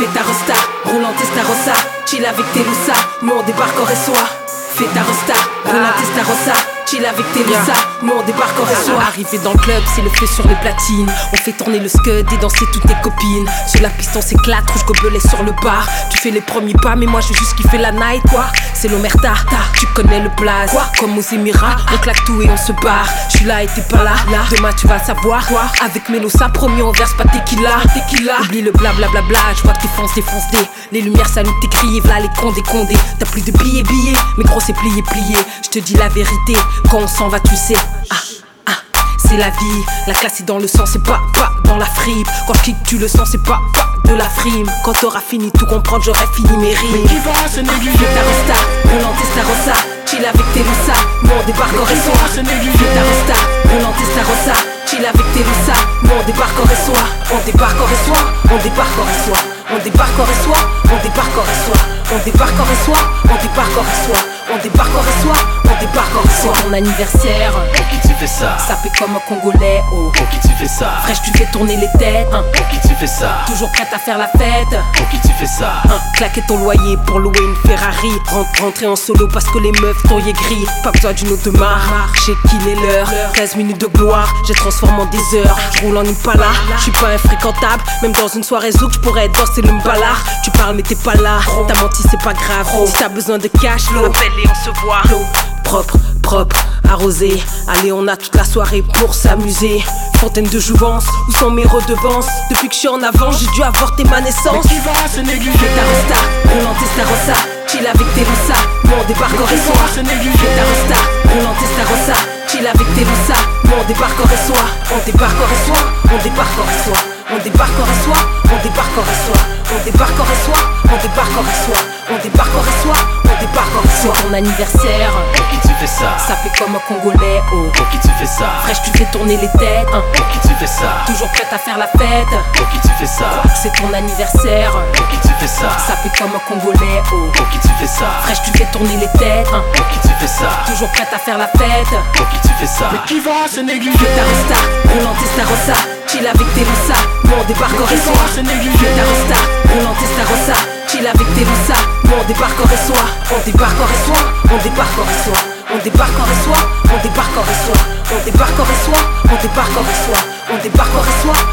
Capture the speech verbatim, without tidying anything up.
Fais ta resta, roule en Testarossa, chill avec tes loussas, nous on débarque en Ressoa. Fais ta resta, roule en Testarossa, chill avec tes loussas, nous on débarque en Ressoa. Arrivé dans le club, c'est le feu sur les platines. On fait tourner le scud et danser toutes tes copines. Sur la piste on s'éclate, rouge gobelet sur le bar. Tu fais les premiers pas, mais moi je veux juste kiffer la night, quoi. C'est l'Omerta, tu connais le blaze, quoi. Comme aux Émirats, on claque tout et on se barre. J'suis là et t'es pas là, là. Demain tu vas le savoir, quoi. Avec Melosa, promis on verse pas tequila, tequila. Oublie le blablabla, j'vois que t'es foncé, foncé. Les lumières saluent tes criés, v'là les condés, condés. T'as plus de billets, billets, mais gros c'est plié, plié. J'te dis la vérité, quand on s'en va tu sais. Ah, ah, c'est la vie, la classe est dans le sang, c'est pas, pas dans la fripe. Quand je tu le sens, c'est pas, pas de la frime. Quand t'auras fini tout comprendre, j'aurais fini mes rimes. Mais qui va se négliger? Fais ta resta, roule en Testarossa, chill avec tes loussas, nous on débarque en Ressoa. se négliger? Fais ta resta, roule en Testarossa, chill avec tes loussas, nous on débarque en Ressoa. On débarque en Ressoa, on débarque en Ressoa. On débarque en Ressoa, on débarque en Ressoa. On débarque en Ressoa, on débarque en Ressoa. On débarque en Ressoa, on débarque en Ressoa. Ton anniversaire, pour qui tu fais ça? ça fait comme un Congolais, oh. Pour qui tu fais ça? Fraîche, tu fais tourner les têtes, hein. Pour qui tu fais ça? Toujours prête à faire la fête, Pour qui tu fais ça? hein. Claquer ton loyer pour louer une Ferrari. Rentre, rentrer en solo parce que les meufs t'ont gris. Pas besoin d'une autre marque, j'ai qu'il est l'heure. quinze minutes de gloire, j'ai transformé en des heures. J'roule en Impala, j'suis pas infréquentable. Même dans une soirée zouk, j'pourrais être danser le mbalard. Tu parles mais t'es pas là, t'as menti c'est pas grave. Si t'as besoin de cash, l'eau, appelle et on se voit. L'eau, propre, propre, arrosé. Allez on a toute la soirée pour s'amuser. Fontaine de jouvence, où sont mes redevances? Depuis que je suis en avant, j'ai dû avorter ma naissance. Mais qui va se négliger? Fais ta resta, roule en Testarossa, chill avec tes loussas, nous on débarque en Ressoa. se négliger? Fais ta resta, roule en Testarossa, chill avec tes loussas, nous on débarque en Ressoa. On débarque en Ressoa, on débarque en Ressoa. On débarque en Ressoa, on débarque en Ressoa. On débarque en Ressoa, on débarque en Ressoa. On débarque en Ressoa, on débarque en Ressoa. Ton anniversaire, Pour qui tu fais ça? ça fait comme un Congolais, oh. Pour qui tu fais ça? Fraîche, tu fais tourner les têtes, hein. Pour qui tu fais ça? Toujours prête à faire la fête. Pour qui tu fais ça? C'est ton anniversaire, Pour qui tu fais ça? ça fait comme un Congolais, oh. Pour qui tu fais ça? Fraîche, tu fais tourner les têtes, hein. Pour qui tu fais ça? Toujours prête à faire la fête. Pour qui tu fais ça? Mais qui va se négliger? Fais ta resta, roule en Testarossa, chill avec tes loussas, nous on débarque en Qui Ressoa. va se négliger? Fais ta resta, roule en Testarossa, chill avec tes loussas, nous on débarque en Ressoa. On débarque en Ressoa, on débarque en Ressoa. On débarque en Ressoa, on débarque en Ressoa. On débarque en Ressoa, on débarque en Ressoa. On débarque en Ressoa,